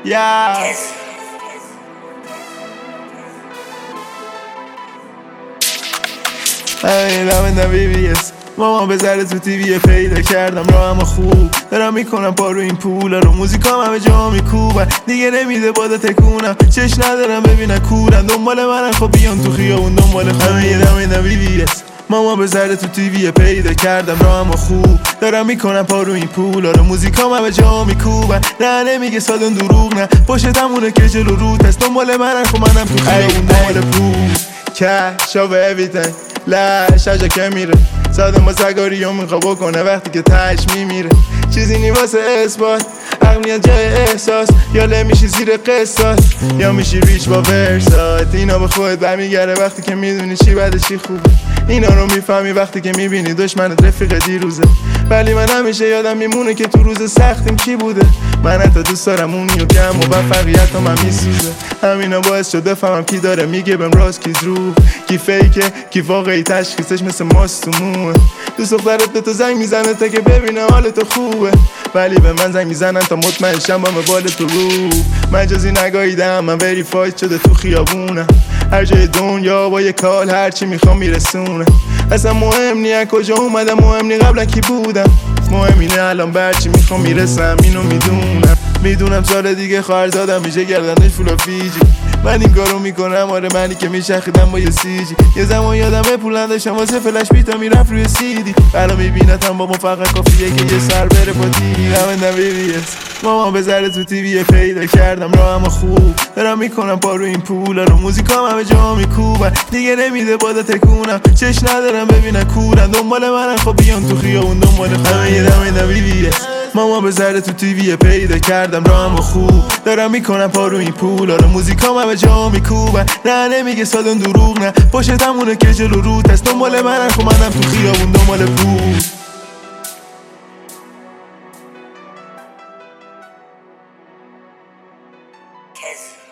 همین BBS مامان بذاره تو تیوی پیدا کردم راهم خوب دارم میکنم پا رو این پولا رو موزیکام همه جا میکوبن دیگه نمیده بادا تکونم چش ندارم ببینن کورن دنبال منن خب بیان تو خیابون دنبال همین BBS مامان بذاره تو تیوی پیدا کردم راهم خوب دارم میکنم پا رو این پولا رو موزیکام همه جا میکوبن نه نمیگه سالن دروغ نه پشتمونه که جلو روت هست دنبال منن خب منم تو خیابون دنبال پول cash over everything لش هجا که میره ساده ما سگاری هم میخوا بکنه وقتی که تش میمیره چیزی نی واسه اثبات عقلیت جای احساس یا لمیشی زیر قصاص یا میشی ریچ با ورسات اینا به خودت برمیگره وقتی که میدونی چی بده چی خوبه اینا رو میفهمی وقتی که میبینی دشمنت رفیق دیروزه ولی من همیشه یادم میمونه که تو روز سختیم کی بوده من حتی دوست دارم اونی و گم و موفقیت هم میسوزه همینا باعث شد بفهمم کی داره میگه بهم راست کی دروغ کی فیکه کی واقعی تشخیصش مثل ماست تو موه دوست دخترت به تو زنگ میزنه تا که ببینه حال تو خوبه ولی به من زنگ میزنن تا مطمئن شم با بال تو رو مجازی نگاهیدم من وریفاید شده تو خیابونم هر جای دنیا با یه کال هرچی میخوام میرسونه اصلا مهم نیه کجا اومدم مهم نی قبلا کی بودم مهم اینه الان برچی میخوام میرسم اینو میدونم سال دیگه خواهر زادم میشه گردنش فولا فیجی من این کارو میکنم آره منی که میشخیدم با یه سیجی یه زمان یادمه پولن داشتم واسه فلش بیتا میرفت روی سیدی الان میبینتم با ما فقط کافیه که یه سر بره با دیدی همین BBS مامان بذاره تو تیوی پیدا کردم راهم خوب دارم میکنم پا رو این پولا رو موزیکام همه جا میکوبن دیگه نمیده بادا تکونم چش ندارم ببینن کورن دنبال منن خب بیان تو خیابون دنبال همین BBS مامان بذاره تو تیوی پیدا کردم راهم خوب دارم میکنم پا رو این پولا رو موزیکام همه جا میکوبن نه نمیگه سالن دروغ نه پشتمونه که جلو روت هست دنبال منن خب منم تو خیابون دنبال پول